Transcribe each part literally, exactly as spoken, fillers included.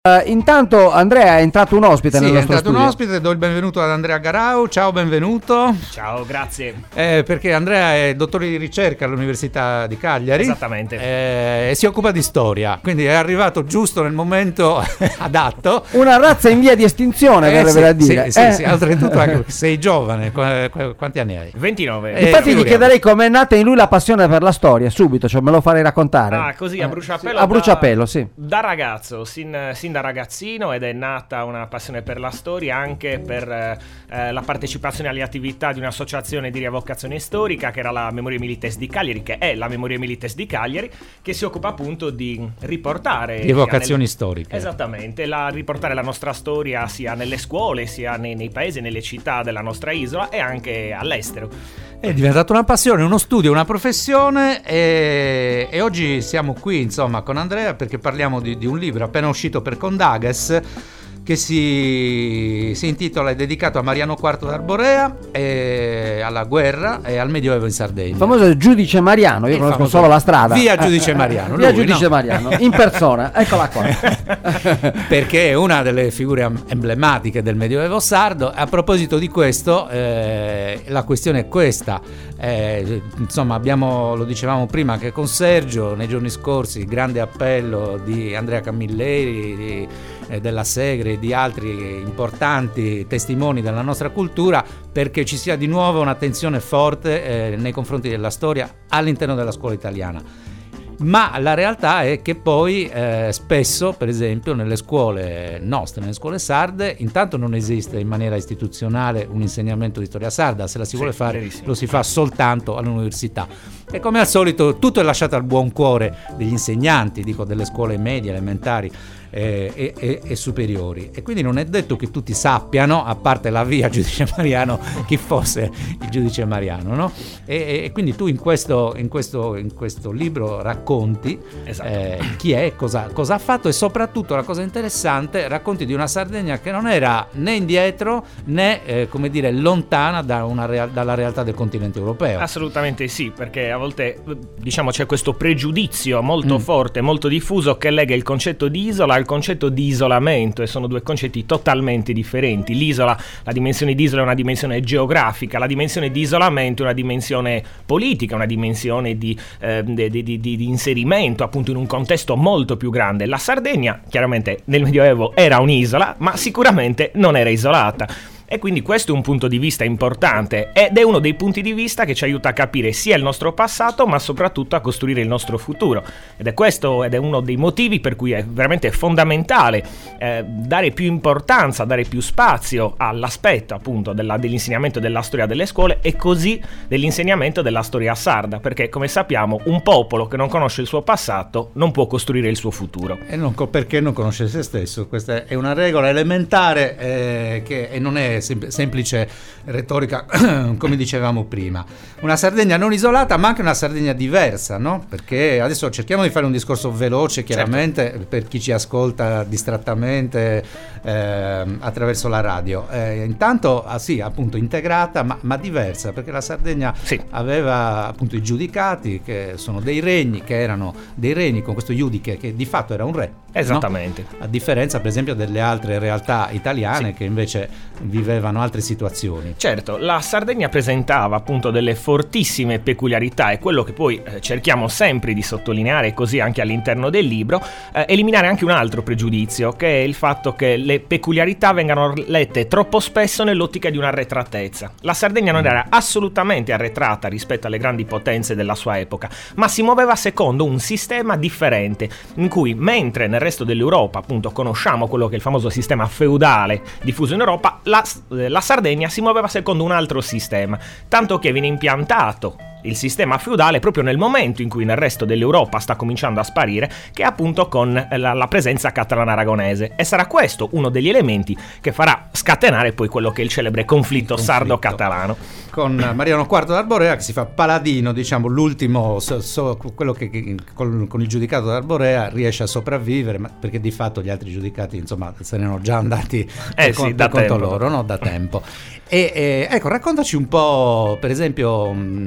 Uh, intanto Andrea è entrato un ospite sì, nel nostro studio. Sì, è entrato studio. un ospite, do il benvenuto ad Andrea Garau. Ciao, benvenuto. Ciao, grazie. Eh, perché Andrea è dottore di ricerca all'Università di Cagliari. Esattamente. Eh, e si occupa di storia, quindi è arrivato giusto nel momento adatto. Una razza in via di estinzione, eh, verrebbe sì, da dire. Sì, eh. sì, sì, oltretutto anche sei giovane. Qu- quanti anni hai? ventinove. Eh, Infatti gli figuriamo. chiederei com'è nata in lui la passione per la storia, subito, cioè me lo farei raccontare. Ah, così a bruciapelo. A bruciapelo, sì. Da ragazzo, sin, sin da ragazzino, ed è nata una passione per la storia anche per eh, la partecipazione alle attività di un'associazione di rievocazione storica che era la Memoria Milites di Cagliari, che è la Memoria Milites di Cagliari, che si occupa appunto di riportare Rievocazioni nel... storiche. Esattamente, la, riportare la nostra storia sia nelle scuole, sia nei, nei paesi, nelle città della nostra isola e anche all'estero. È diventata una passione, uno studio, una professione e, e oggi siamo qui insomma con Andrea perché parliamo di, di un libro appena uscito per Condages che si, si intitola, è dedicato a Mariano quarto d'Arborea, e alla guerra e al Medioevo in Sardegna. Il famoso Giudice Mariano, io Il conosco famoso... solo la strada. Via Giudice Mariano. Via lui, Giudice no? Mariano, in persona, eccola qua. Perché è una delle figure emblematiche del Medioevo sardo. A proposito di questo, eh, la questione è questa. Eh, insomma, abbiamo, lo dicevamo prima anche con Sergio, nei giorni scorsi, il grande appello di Andrea Camilleri, di, eh, della Segre, di altri importanti testimoni della nostra cultura, perché ci sia di nuovo un'attenzione forte eh, nei confronti della storia all'interno della scuola italiana. Ma la realtà è che poi eh, spesso, per esempio, nelle scuole nostre, nelle scuole sarde, intanto non esiste in maniera istituzionale un insegnamento di storia sarda, se la si sì, vuole fare verissimo. lo si fa soltanto all'università. E come al solito tutto è lasciato al buon cuore degli insegnanti, dico delle scuole medie, elementari eh, e, e, e superiori. E quindi non è detto che tutti sappiano, a parte la via Giudice Mariano, chi fosse il Giudice Mariano, no? E, e quindi tu in questo, in questo, in questo libro racconti Esatto. eh, chi è, cosa, cosa ha fatto e soprattutto la cosa interessante, racconti di una Sardegna che non era né indietro né eh, come dire lontana da una real, dalla realtà del continente europeo. Assolutamente sì, perché a volte diciamo c'è questo pregiudizio molto Mm. forte, molto diffuso, che lega il concetto di isola al concetto di isolamento, e sono due concetti totalmente differenti. L'isola, la dimensione di isola è una dimensione geografica, la dimensione di isolamento è una dimensione politica, una dimensione di, eh, di, di, di, di inserimento appunto in un contesto molto più grande. La Sardegna chiaramente nel Medioevo era un'isola, ma sicuramente non era isolata. E quindi questo è un punto di vista importante ed è uno dei punti di vista che ci aiuta a capire sia il nostro passato ma soprattutto a costruire il nostro futuro. Ed è questo ed è uno dei motivi per cui è veramente fondamentale eh, dare più importanza, dare più spazio all'aspetto appunto della, dell'insegnamento della storia delle scuole e così dell'insegnamento della storia sarda, perché come sappiamo un popolo che non conosce il suo passato non può costruire il suo futuro. E non, perché non conosce se stesso? Questa è una regola elementare eh, che e non è sem- semplice retorica come dicevamo prima. Una Sardegna non isolata ma anche una Sardegna diversa, no? Perché adesso cerchiamo di fare un discorso veloce chiaramente, certo, per chi ci ascolta distrattamente eh, attraverso la radio. Eh, intanto ah, sì, appunto integrata ma, ma diversa, perché la Sardegna sì. aveva appunto i giudicati che sono dei regni, che erano dei regni con questo giudice che di fatto era un re. Esattamente. No? A differenza per esempio delle altre realtà italiane, sì, che invece vivevano altre situazioni. Certo, la Sardegna presentava appunto delle fortissime peculiarità, e quello che poi eh, cerchiamo sempre di sottolineare, così anche all'interno del libro, eh, eliminare anche un altro pregiudizio, che è il fatto che le peculiarità vengano lette troppo spesso nell'ottica di un'arretratezza. La Sardegna non era assolutamente arretrata rispetto alle grandi potenze della sua epoca, ma si muoveva secondo un sistema differente, in cui mentre nel resto dell'Europa appunto conosciamo quello che è il famoso sistema feudale diffuso in Europa, la, la Sardegna si muoveva secondo un altro sistema, tanto che viene impiantato il sistema feudale proprio nel momento in cui nel resto dell'Europa sta cominciando a sparire, che è appunto con la, la presenza catalana-aragonese, e sarà questo uno degli elementi che farà scatenare poi quello che è il celebre conflitto, conflitto. sardo-catalano, con Mariano quarto d'Arborea che si fa paladino, diciamo l'ultimo so, so, quello che, che con, con il giudicato d'Arborea riesce a sopravvivere, ma perché di fatto gli altri giudicati insomma se ne erano già andati eh per, sì, con, da per conto tempo. loro, no? Da tempo. E, e ecco, raccontaci un po', per esempio, mh,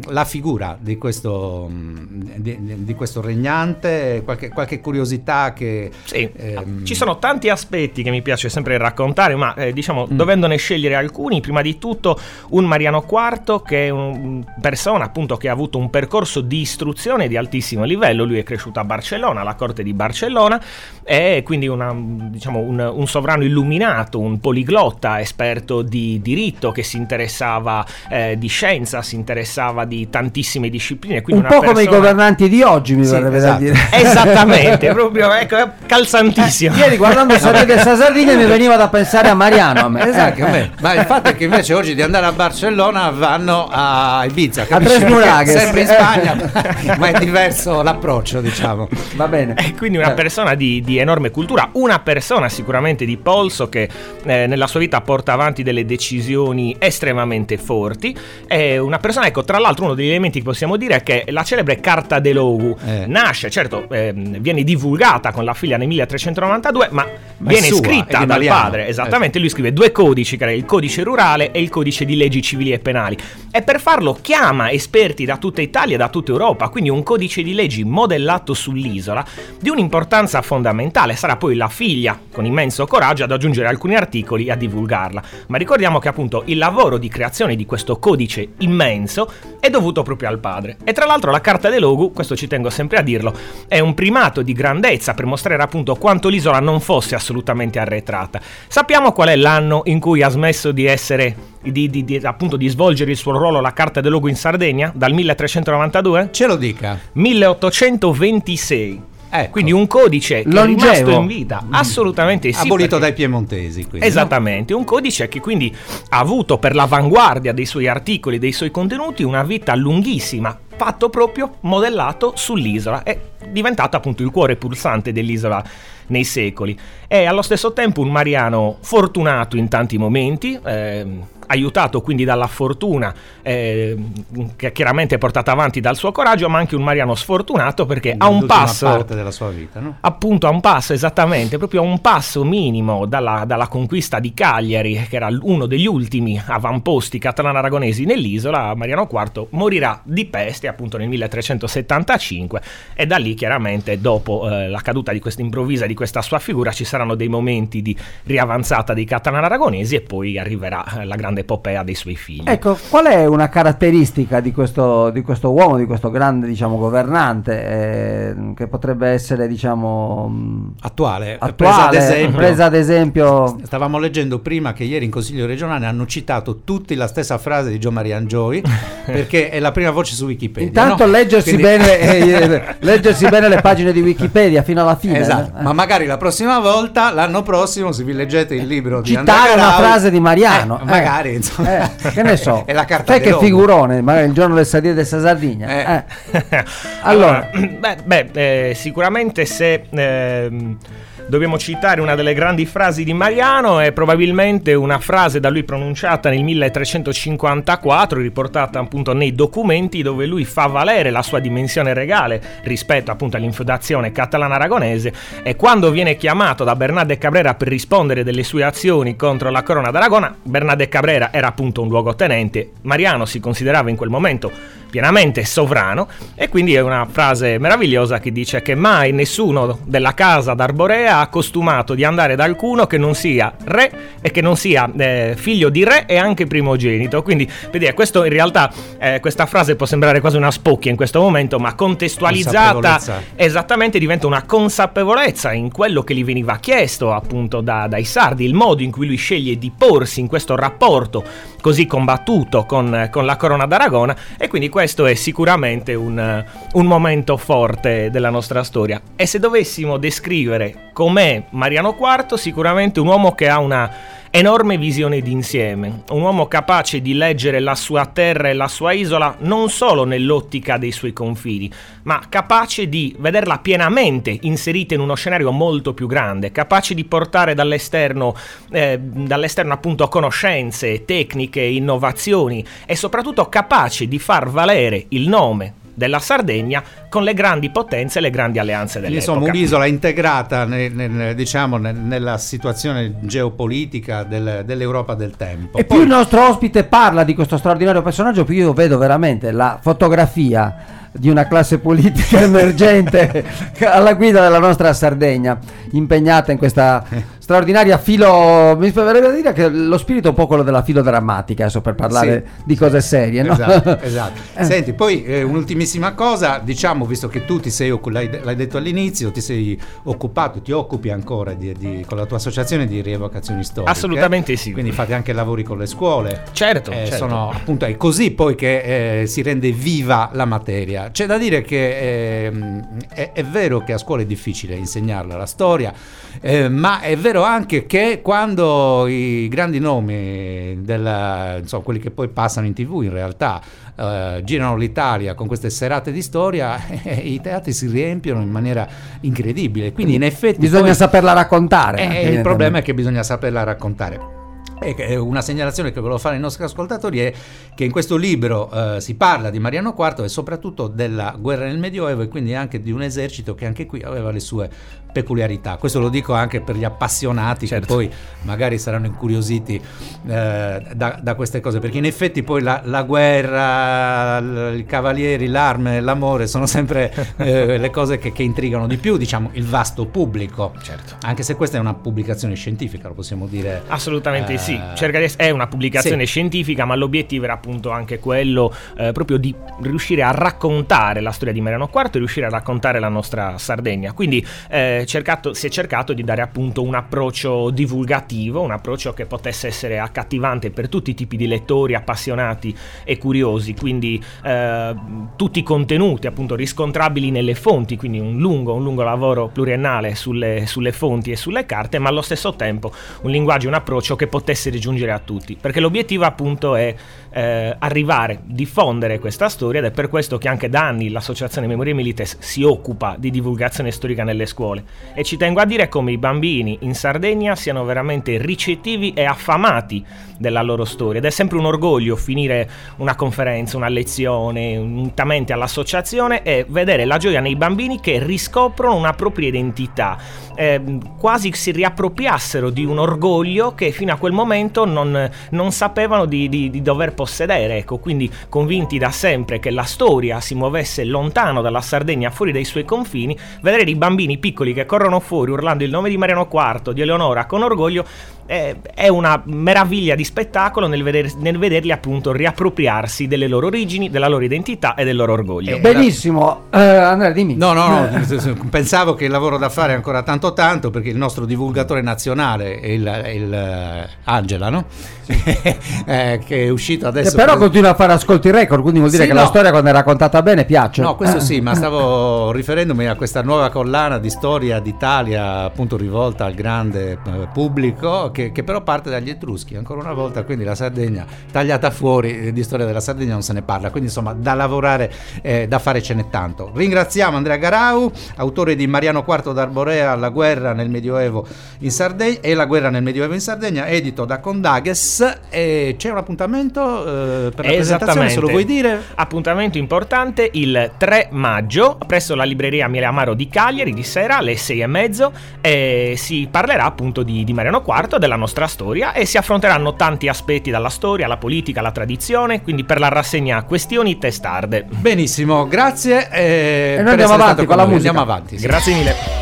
la figura di questo, di, di questo regnante, qualche, qualche curiosità che... Sì, ehm... ci sono tanti aspetti che mi piace sempre raccontare, ma eh, diciamo, mm. dovendone scegliere alcuni, prima di tutto un Mariano quarto che è una persona appunto che ha avuto un percorso di istruzione di altissimo livello. Lui è cresciuto a Barcellona, alla corte di Barcellona, è quindi una, diciamo, un, un sovrano illuminato, un poliglotta, esperto di diritto, che si interessava eh, di scienza, si interessava di tantissime discipline. Un una po' persona... come i governanti di oggi, mi sì, verrebbe esatto. da dire. Esattamente, proprio ecco, calzantissimo. Eh, ieri guardando Sardi del Sasardini mi veniva da pensare a Mariano. A me. Esatto, eh, a me. eh. Ma il fatto è che invece oggi di andare a Barcellona vanno a Ibiza, a capisci? Tres Muragues. Sempre in Spagna, ma è diverso l'approccio, diciamo. Va bene. E quindi una persona di, di enorme cultura, una persona sicuramente di polso che eh, nella sua vita porta avanti delle decisioni estremamente forti. È una persona, ecco, tra l'altro uno degli elementi che possiamo dire è che la celebre Carta de Logu eh. nasce, certo, eh, viene divulgata con la figlia nel milletrecentonovantadue, ma, ma viene sua, scritta dal padre, esattamente. Lui scrive due codici, che era il codice rurale e il codice di leggi civili e penali, e per farlo chiama esperti da tutta Italia e da tutta Europa, quindi un codice di leggi modellato sull'isola di un'importanza fondamentale. Sarà poi la figlia, con immenso coraggio, ad aggiungere alcuni articoli e a divulgarla, ma ricordiamo che appunto il lavoro di creazione di questo codice immenso è dovuto proprio al padre. E tra l'altro la Carta de Logu, questo ci tengo sempre a dirlo, è un primato di grandezza per mostrare appunto quanto l'isola non fosse assolutamente arretrata. Sappiamo qual è l'anno in cui ha smesso di essere Di, di, di, appunto di svolgere il suo ruolo la Carta de Logu in Sardegna? Dal milletrecentonovantadue? Ce lo dica. milleottocentoventisei. Ecco. Quindi un codice che Longevo. è rimasto in vita, assolutamente sì. Abolito perché... dai piemontesi, quindi, esattamente, no? Un codice che quindi ha avuto per l'avanguardia dei suoi articoli, dei suoi contenuti, una vita lunghissima, fatto proprio modellato sull'isola, è diventato appunto il cuore pulsante dell'isola nei secoli. È allo stesso tempo un Mariano fortunato in tanti momenti, eh, aiutato quindi dalla fortuna, eh, che chiaramente è portata avanti dal suo coraggio, ma anche un Mariano sfortunato perché a un passo, parte della sua vita, no? appunto a un passo, esattamente, proprio a un passo minimo dalla, dalla conquista di Cagliari, che era uno degli ultimi avamposti catalano-aragonesi nell'isola, Mariano quarto morirà di peste appunto nel milletrecentosettantacinque, e da lì chiaramente dopo eh, la caduta di questa improvvisa di questa sua figura ci saranno dei momenti di riavanzata dei catalano-aragonesi e poi arriverà eh, la grande epopea dei suoi figli. Ecco, qual è una caratteristica di questo, di questo uomo, di questo grande, diciamo, governante, eh, che potrebbe essere, diciamo, attuale, attuale presa ad esempio, presa ad esempio... Stavamo leggendo prima che ieri in Consiglio regionale hanno citato tutti la stessa frase di Gio Maria Angioi, perché è la prima voce su Wikipedia. Intanto no? leggersi, Quindi... bene, eh, leggersi bene le pagine di Wikipedia fino alla fine. Esatto, eh. ma magari la prossima volta, l'anno prossimo, se vi leggete il libro di citare Andrea una Garau, frase di Mariano, eh, magari insomma, eh, che ne so, è la carta sai de che Logu. figurone, magari il giorno del Salire del Sardegna. Eh. Eh. Allora, Allora, beh, beh eh, sicuramente se ehm, dobbiamo citare una delle grandi frasi di Mariano, è probabilmente una frase da lui pronunciata nel milletrecentocinquantaquattro, riportata appunto nei documenti, dove lui fa valere la sua dimensione regale rispetto appunto all'infeudazione catalana-aragonese, e quando viene chiamato da Bernat Cabrera per rispondere delle sue azioni contro la corona d'Aragona, Bernat Cabrera era appunto un luogotenente, Mariano si considerava in quel momento pienamente sovrano, e quindi è una frase meravigliosa che dice che mai nessuno della casa d'Arborea ha accostumato di andare da alcuno che non sia re e che non sia eh, figlio di re e anche primogenito. Quindi per dire, questo in realtà eh, questa frase può sembrare quasi una spocchia in questo momento, ma contestualizzata esattamente diventa una consapevolezza in quello che gli veniva chiesto appunto da, dai sardi, il modo in cui lui sceglie di porsi in questo rapporto così combattuto con, con la corona d'Aragona, e quindi questo è sicuramente un, un momento forte della nostra storia. E se dovessimo descrivere com'è Mariano quarto, sicuramente un uomo che ha una enorme visione d'insieme, un uomo capace di leggere la sua terra e la sua isola non solo nell'ottica dei suoi confini, ma capace di vederla pienamente inserita in uno scenario molto più grande, capace di portare dall'esterno, eh, dall'esterno appunto conoscenze, tecniche, innovazioni, e soprattutto capace di far valere il nome della Sardegna con le grandi potenze e le grandi alleanze dell'epoca. Insomma, un'isola integrata nel, nel, diciamo nel, nella situazione geopolitica del, dell'Europa del tempo. E Poi... più il nostro ospite parla di questo straordinario personaggio, più io vedo veramente la fotografia di una classe politica emergente alla guida della nostra Sardegna, impegnata in questa straordinaria filo, mi verrebbe da dire che lo spirito è un po' quello della filodrammatica, adesso per parlare sì, di cose serie, no? Esatto, esatto. Senti, poi eh, un'ultimissima cosa, diciamo, visto che tu ti sei, l'hai, l'hai detto all'inizio, ti sei occupato, ti occupi ancora di, di, con la tua associazione di rievocazioni storiche. Assolutamente sì. Quindi fate anche lavori con le scuole. Certo, eh, certo. Sono, appunto, è così poi che eh, si rende viva la materia. C'è da dire che eh, è, è vero che a scuola è difficile insegnarla la storia, eh, ma è vero anche che quando i grandi nomi della, insomma, quelli che poi passano in TV in realtà eh, girano l'Italia con queste serate di storia, eh, i teatri si riempiono in maniera incredibile, quindi in effetti bisogna poi, saperla raccontare. eh, il problema è che bisogna saperla raccontare. E una segnalazione che volevo fare ai nostri ascoltatori è che in questo libro eh, si parla di Mariano quarto e soprattutto della guerra nel Medioevo, e quindi anche di un esercito che anche qui aveva le sue peculiarità. Questo lo dico anche per gli appassionati, certo, che poi magari saranno incuriositi eh, da, da queste cose, perché in effetti poi la, la guerra, l- i cavalieri, l'arme, l'amore sono sempre eh, le cose che, che intrigano di più, diciamo, il vasto pubblico, certo, anche se questa è una pubblicazione scientifica, lo possiamo dire. Assolutamente eh, sì, cerca di, è una pubblicazione sì. scientifica, ma l'obiettivo era appunto anche quello eh, proprio di riuscire a raccontare la storia di Mariano quarto e riuscire a raccontare la nostra Sardegna. Quindi eh, cercato, si è cercato di dare appunto un approccio divulgativo, un approccio che potesse essere accattivante per tutti i tipi di lettori appassionati e curiosi, quindi eh, tutti i contenuti appunto riscontrabili nelle fonti, quindi un lungo, un lungo lavoro pluriennale sulle, sulle fonti e sulle carte, ma allo stesso tempo un linguaggio, un approccio che potesse raggiungere a tutti, perché l'obiettivo appunto è eh, arrivare, diffondere questa storia, ed è per questo che anche da anni l'associazione Memoria Milites si occupa di divulgazione storica nelle scuole. E ci tengo a dire come i bambini in Sardegna siano veramente ricettivi e affamati della loro storia, ed è sempre un orgoglio finire una conferenza, una lezione unitamente all'associazione e vedere la gioia nei bambini che riscoprono una propria identità, eh, quasi si riappropriassero di un orgoglio che fino a quel momento non, non sapevano di, di, di dover possedere, ecco, quindi convinti da sempre che la storia si muovesse lontano dalla Sardegna, fuori dai suoi confini. Vedere i bambini piccoli che corrono fuori urlando il nome di Mariano quarto, di Eleonora con orgoglio, eh, è una meraviglia di spettacolo nel, veder, nel vederli appunto riappropriarsi delle loro origini, della loro identità e del loro orgoglio. Eh, benissimo, eh, Andrea, dimmi. No, no, no, pensavo che il lavoro da fare è ancora tanto tanto, perché il nostro divulgatore nazionale è il, è il uh, Angela, no? Sì. eh, che è uscito adesso. Che però per... continua a fare ascolti record, quindi vuol dire sì, che no. la storia, quando è raccontata bene, piace. No, questo sì, ma stavo riferendomi a questa nuova collana di storia d'Italia, appunto rivolta al grande eh, pubblico, che, che però parte dagli Etruschi, ancora una volta, quindi la Sardegna tagliata fuori, di storia della Sardegna non se ne parla, quindi insomma da lavorare, eh, da fare ce n'è tanto. Ringraziamo Andrea Garau, autore di Mariano quarto d'Arborea, la guerra nel Medioevo in Sardegna e la guerra nel Medioevo in Sardegna, edito da Condaghes. E c'è un appuntamento eh, per la presentazione, se lo vuoi dire? Appuntamento importante il tre maggio presso la libreria Miele Amaro di Cagliari, di sera alle sei e mezzo, e si parlerà appunto di, di Mariano quarto, della nostra storia, e si affronteranno tanti aspetti dalla storia, la politica, la tradizione, quindi per la rassegna Questioni Testarde. Benissimo, grazie. E noi andiamo avanti con la musica. Andiamo avanti, sì. Grazie mille.